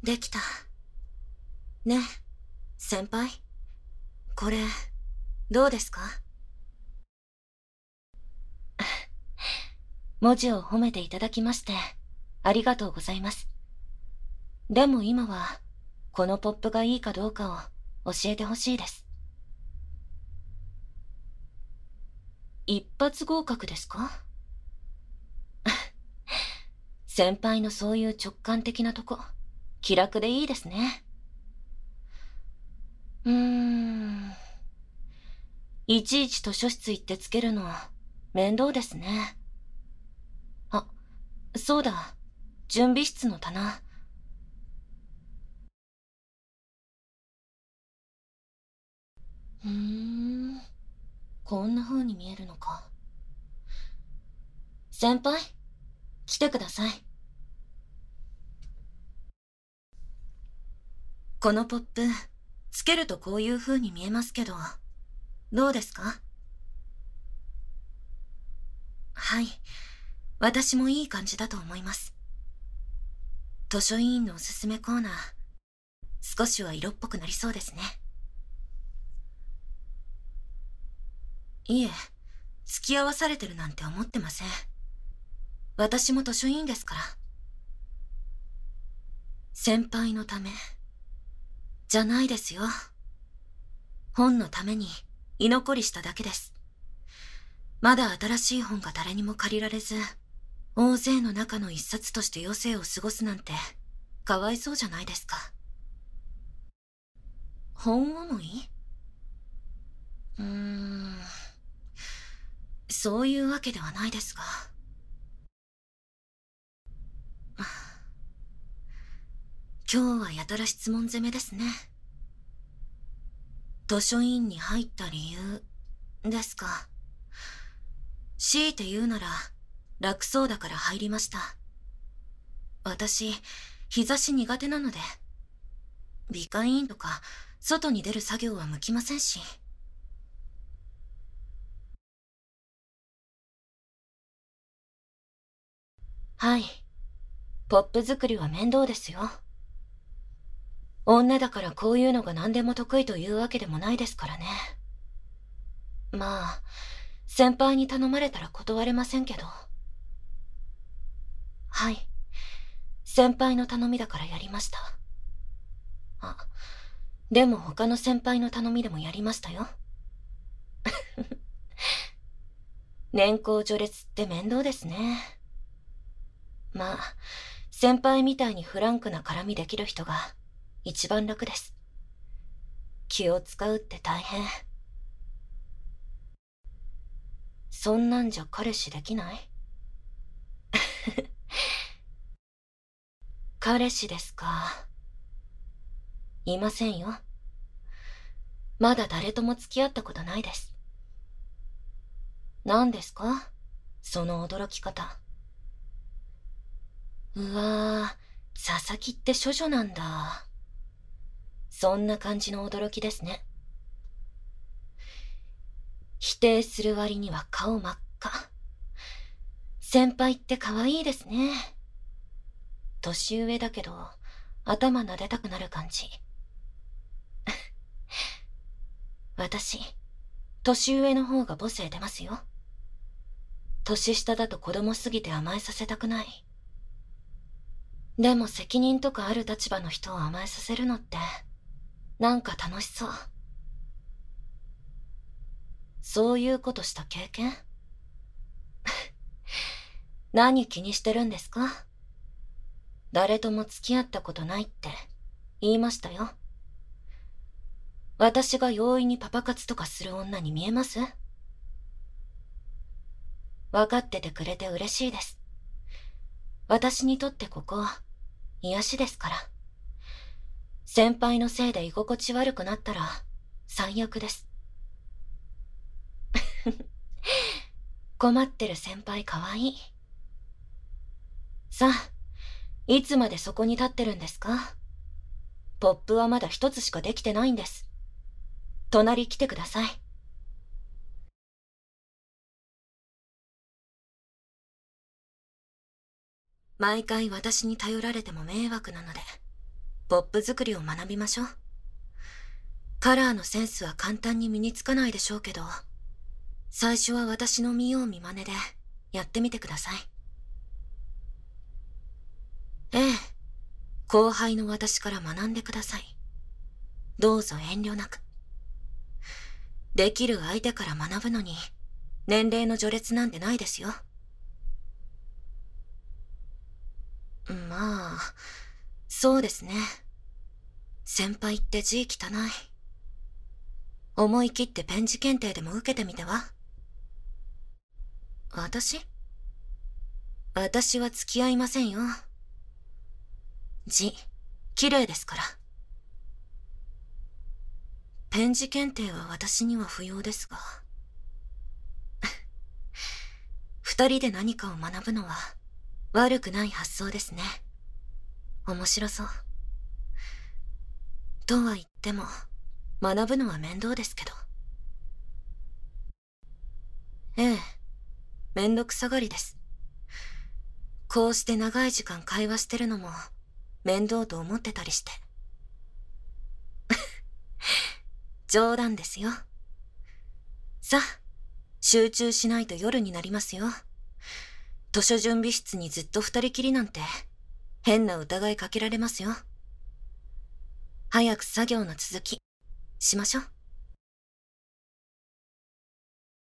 できた。ねえ、先輩。これ、どうですか？文字を褒めていただきまして、ありがとうございます。でも今は、このポップがいいかどうかを教えてほしいです。一発合格ですか？先輩のそういう直感的なとこ、気楽でいいですね。いちいち図書室行ってつけるの、面倒ですね。あ、そうだ、準備室の棚。こんな風に見えるのか。先輩、来てください。このポップ、つけるとこういう風に見えますけど、どうですか？はい、私もいい感じだと思います。図書委員のおすすめコーナー、少しは色っぽくなりそうですね。いえ、付き合わされてるなんて思ってません。私も図書委員ですから。先輩のため、じゃないですよ。本のために居残りしただけです。まだ新しい本が誰にも借りられず、大勢の中の一冊として余生を過ごすなんて、かわいそうじゃないですか。本思い？そういうわけではないですが。今日はやたら質問攻めですね。図書委員に入った理由、ですか。強いて言うなら、楽そうだから入りました。私、日差し苦手なので、美化委員とか、外に出る作業は向きませんし。はい。ポップ作りは面倒ですよ。女だからこういうのが何でも得意というわけでもないですからね。まあ、先輩に頼まれたら断れませんけど。はい。先輩の頼みだからやりました。あ、でも他の先輩の頼みでもやりましたよ。年功序列って面倒ですね。まあ、先輩みたいにフランクな絡みできる人が一番楽です。気を使うって大変。そんなんじゃ彼氏できない？彼氏ですか。いませんよ。まだ誰とも付き合ったことないです。何ですか？その驚き方。うわぁ、佐々木って処女なんだ。そんな感じの驚きですね。否定する割には顔真っ赤。先輩って可愛いですね。年上だけど、頭撫でたくなる感じ。私、年上の方が母性出ますよ。年下だと子供すぎて甘えさせたくない。でも責任とかある立場の人を甘えさせるのって、なんか楽しそう。そういうことした経験？何気にしてるんですか？誰とも付き合ったことないって言いましたよ。私が容易にパパ活とかする女に見えます？分かっててくれて嬉しいです。私にとってここ、癒しですから。先輩のせいで居心地悪くなったら、最悪です。困ってる先輩かわいい。さあ、いつまでそこに立ってるんですか？ポップはまだ一つしかできてないんです。隣来てください。毎回私に頼られても迷惑なので、 ポップ作りを学びましょう。カラーのセンスは簡単に身につかないでしょうけど、最初は私の見よう見まねでやってみてください。ええ、後輩の私から学んでください。どうぞ遠慮なく。できる相手から学ぶのに、年齢の序列なんてないですよ。まあ、そうですね。先輩って字汚い。思い切ってペン字検定でも受けてみては？私は付き合いませんよ。字、綺麗ですから。ペン字検定は私には不要ですが。二人で何かを学ぶのは悪くない発想ですね。面白そう。とは言っても、学ぶのは面倒ですけど。ええ、めんどくさがりです。こうして長い時間会話してるのも面倒と思ってたりして。冗談ですよ。さあ、集中しないと夜になりますよ。図書準備室にずっと二人きりなんて変な疑いかけられますよ。早く作業の続きしましょう。